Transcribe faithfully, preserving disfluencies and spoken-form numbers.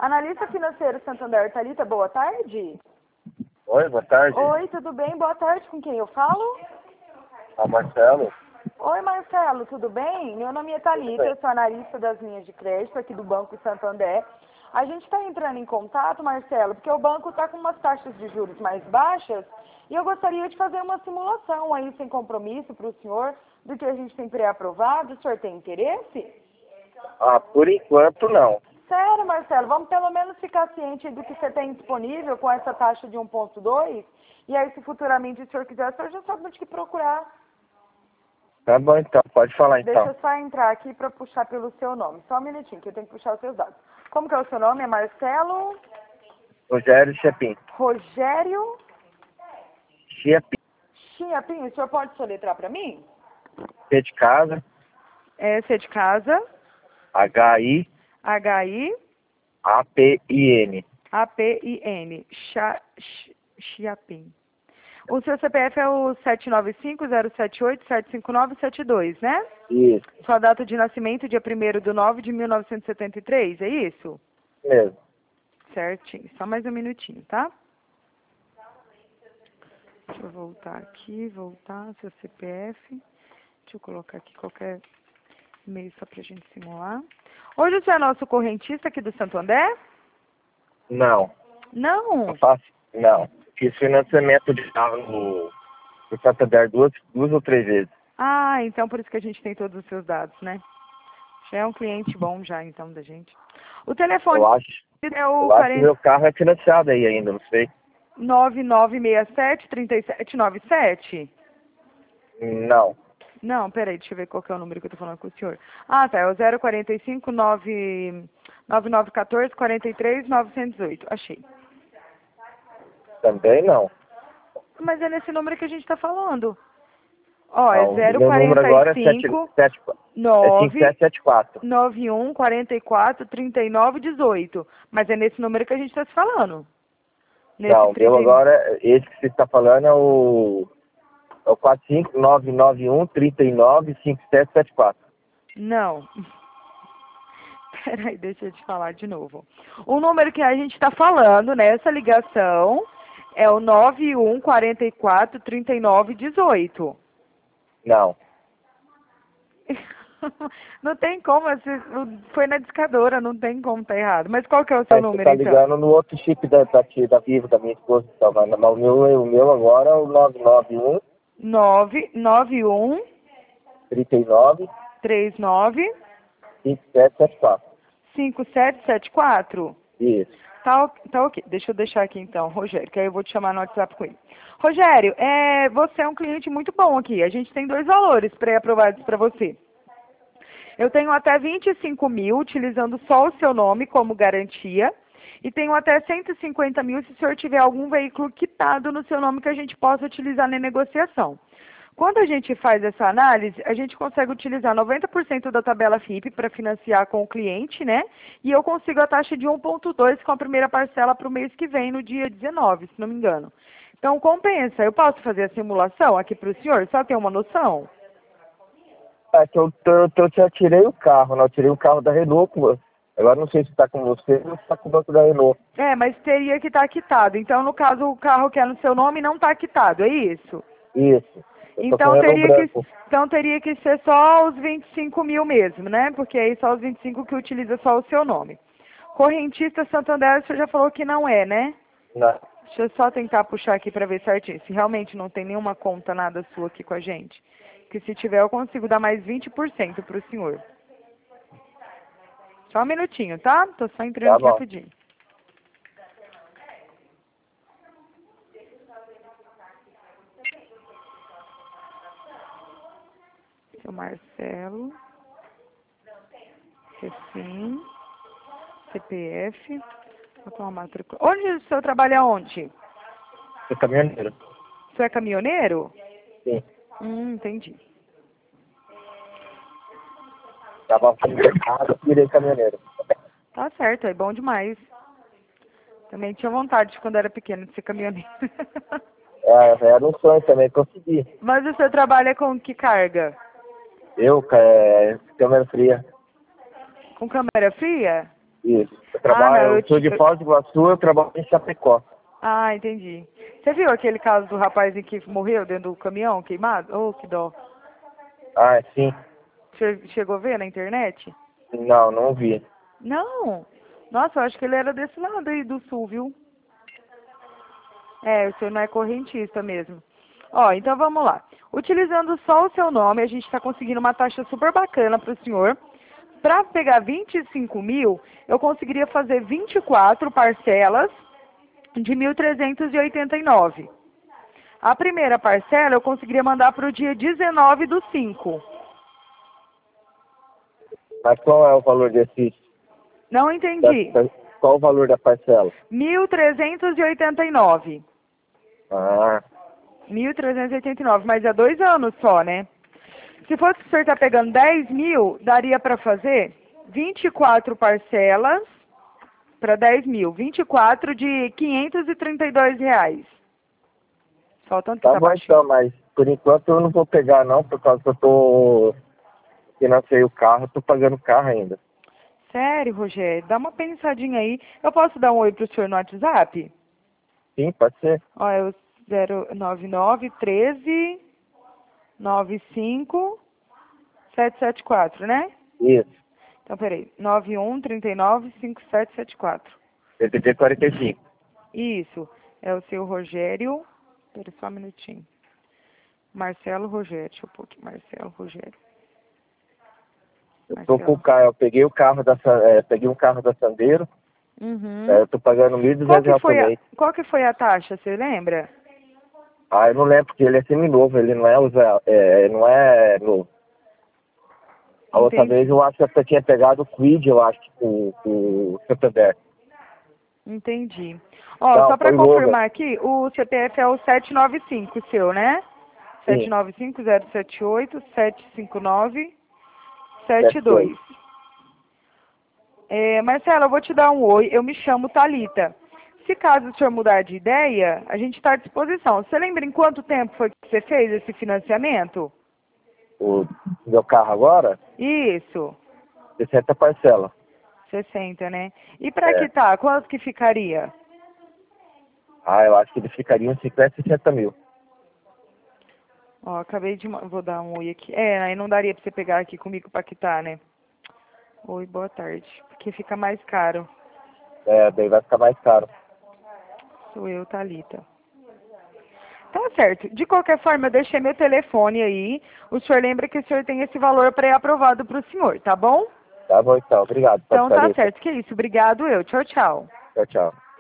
Analista financeiro Santander, Thalita, boa tarde. Oi, boa tarde. Oi, tudo bem? Boa tarde, com quem eu falo? Ah, Marcelo. Oi, Marcelo, tudo bem? Meu nome é Thalita, eu sou analista das linhas de crédito aqui do Banco Santander. A gente está entrando em contato, Marcelo, porque o banco está com umas taxas de juros mais baixas e eu gostaria de fazer uma simulação aí, sem compromisso, para o senhor, do que a gente tem pré-aprovado. O senhor tem interesse? Ah, por enquanto não. Sério, Marcelo, vamos pelo menos ficar ciente do que você tem disponível com essa taxa de um ponto dois, e aí se futuramente o senhor quiser, o senhor já sabe onde que procurar. Tá bom então, pode falar então. Deixa eu só entrar aqui para puxar pelo seu nome. Só um minutinho, que eu tenho que puxar os seus dados. Como que é o seu nome? É Marcelo? Rogério Chepin. Rogério? Chepin. Chiapim, o senhor pode soletrar para mim? C de casa. É, C de casa. H I. H I. A P I N. A P I N. Chiapim. O seu C P F é o sete nove cinco, zero sete oito, sete cinco nove sete dois, né? Isso. Sua data de nascimento, dia primeiro de nove de mil novecentos e setenta e três, é isso? Mesmo. Certinho. Só mais um minutinho, tá? Deixa eu voltar aqui, voltar, seu C P F. Deixa eu colocar aqui qualquer e-mail só pra gente simular. Hoje você é nosso correntista aqui do Santander? Não. Não? Eu faço. Não. Fiz financiamento de carro no, no Santander duas, duas ou três vezes. Ah, então por isso que a gente tem todos os seus dados, né? Já é um cliente bom já, então, da gente. O telefone Eu acho. é o Eu acho que meu carro é financiado aí ainda, não sei. nove nove seis sete, três sete nove sete? Não. Não, peraí, deixa eu ver qual que é o número que eu tô falando com o senhor. Ah, tá, é o zero quarenta e cinco, nove nove um quatro, quarenta e três, novecentos e oito. Achei. Também não. Mas é nesse número que a gente tá falando. Ó, é Não, zero meu número agora é sete quarenta e cinco, sete é cinco sete sete quatro. nove um, quarenta e quatro, trinta e nove, dezoito. Mas é nesse número que a gente tá se falando. Nesse Não, o meu trinta e nove. agora, esse que você está falando é o, é o quatro cinco nove nove um, trinta e nove, cinquenta e sete setenta e quatro. Não. Peraí, deixa eu te falar de novo. O número que a gente está falando nessa ligação é o nove um, quarenta e quatro, trinta e nove, dezoito. Não. Não tem como, foi na discadora, não tem como tá errado. Mas qual que é o seu É, número, você tá então? ligando no outro chip da, da, da Vivo, da minha esposa. Então, mas o meu, o meu agora é o nove nove um, nove nove um, trinta e nove, três nove, cinquenta e sete setenta e quatro. cinco sete sete quatro. Isso. Tá, ok- tá ok. Deixa eu deixar aqui então, Rogério, que aí eu vou te chamar no WhatsApp com ele. Rogério, é, você é um cliente muito bom aqui. A gente tem dois valores pré-aprovados para você. Eu tenho até vinte e cinco mil, utilizando só o seu nome como garantia. E tenho até cento e cinquenta mil se o senhor tiver algum veículo quitado no seu nome que a gente possa utilizar na negociação. Quando a gente faz essa análise, a gente consegue utilizar noventa por cento da tabela F I P para financiar com o cliente, né? E eu consigo a taxa de um ponto dois com a primeira parcela para o mês que vem, no dia dezenove, se não me engano. Então, compensa. Eu posso fazer a simulação aqui para o senhor? Só ter uma noção? É que eu, eu, eu já tirei o carro, né? Eu tirei o carro da Renault. com- Agora não sei se está com você ou se está com o banco da Renault. É, mas teria que estar quitado. Então, no caso, o carro que é no seu nome não está quitado, é isso? Isso. Eu tô com Então o Renault teria, que, branco. então teria que ser só os vinte e cinco mil mesmo, né? Porque aí só os vinte e cinco que utiliza só o seu nome. Correntista Santander, o senhor já falou que não é, né? Não. Deixa eu só tentar puxar aqui para ver certinho. Se realmente não tem nenhuma conta, nada sua aqui com a gente. Que se tiver, eu consigo dar mais vinte por cento para o senhor. Só um minutinho, tá? Tô só entrando Tá aqui bom. rapidinho. Seu Marcelo. Refim. C P F. Vou tomar uma matrícula. Onde o senhor trabalha onde? Sou caminhoneiro. O senhor é caminhoneiro? Sim. Hum, entendi. Tava no mercado, virei caminhoneiro. Tá certo, é bom demais. Também tinha vontade, quando era pequeno, de ser caminhoneiro. É, era um sonho também, consegui. Mas o senhor trabalha com que carga? Eu, é, câmera fria. Com câmera fria? Isso. Eu Ah, trabalho, não, eu, eu sou te- de eu- Foz do Iguaçu, eu trabalho em Chapecó. Ah, entendi. Você viu aquele caso do rapaz em que morreu dentro do caminhão queimado? Oh, que dó. Ah, é, sim. Você chegou a ver na internet? Não, não vi. Não. Nossa, eu acho que ele era desse lado aí do sul, viu? É, o senhor não é correntista mesmo. Ó, então vamos lá. Utilizando só o seu nome, a gente está conseguindo uma taxa super bacana para o senhor. Para pegar vinte e cinco mil, eu conseguiria fazer vinte e quatro parcelas de mil trezentos e oitenta e nove. A primeira parcela eu conseguiria mandar para o dia dezenove do cinco. Mas qual é o valor desse... Não Da, entendi. da- qual o valor da parcela? mil trezentos e oitenta e nove. Ah, mil trezentos e oitenta e nove, mas é dois anos só, né? Se fosse que o senhor está pegando dez mil, daria para fazer vinte e quatro parcelas para dez mil. vinte e quatro de quinhentos e trinta e dois reais. Só o tanto que tá tá bom baixinho. então, mas por enquanto eu não vou pegar não, por causa que eu tô... financei o carro, eu tô pagando o carro ainda. Sério, Rogério? Dá uma pensadinha aí. Eu posso dar um oi pro senhor no WhatsApp? Sim, pode ser. Ó, é o zero nove nove um três nove cinco sete sete quatro, né? Isso. Então, peraí. nove um três nove cinco sete sete quatro. P T T quarenta e cinco. Isso. É o seu Rogério. Espera só um minutinho. Marcelo Rogério. Deixa eu pôr aqui. Marcelo Rogério. Eu tô com o Marcelo. carro, eu peguei o carro da, Sa- é, peguei um carro da Sandeiro, é, Uhum. eu tô pagando mil e Qual duzentos que reais por foi a, mês. qual que foi a taxa, você lembra? Ah, eu não lembro, porque ele é seminovo, ele não é, usa, é, não é novo. A outra vez Entendi. eu acho que você tinha pegado o Quid, eu acho, com o Santander. Entendi. Ó, Não, só para foi novo, confirmar aqui, o C P F é o setecentos e noventa e cinco, o seu, né? sim, sete nove cinco zero sete oito sete cinco nove sete sete dois. dois. É, Marcelo, eu vou te dar um oi. Eu me chamo Thalita. Se caso o senhor mudar de ideia, a gente está à disposição. Você lembra em quanto tempo foi que você fez esse financiamento? O meu carro agora, Isso, sessenta parcela. sessenta, né? E para É. quitar, quanto que ficaria? Ah, eu acho que eles ficariam cinquenta, sessenta mil. Ó, acabei de... ma- Vou dar um oi aqui. É, aí não daria para você pegar aqui comigo para quitar, né? Oi, boa tarde. Porque fica mais caro. É, daí vai ficar mais caro. Sou eu, Thalita. Tá certo. De qualquer forma, eu deixei meu telefone aí. O senhor lembra que o senhor tem esse valor pré-aprovado para o senhor, tá bom? Tá bom então, obrigado, pode Então tá Thalita. certo. Que isso. Obrigado eu. Tchau, tchau. Tchau, tchau.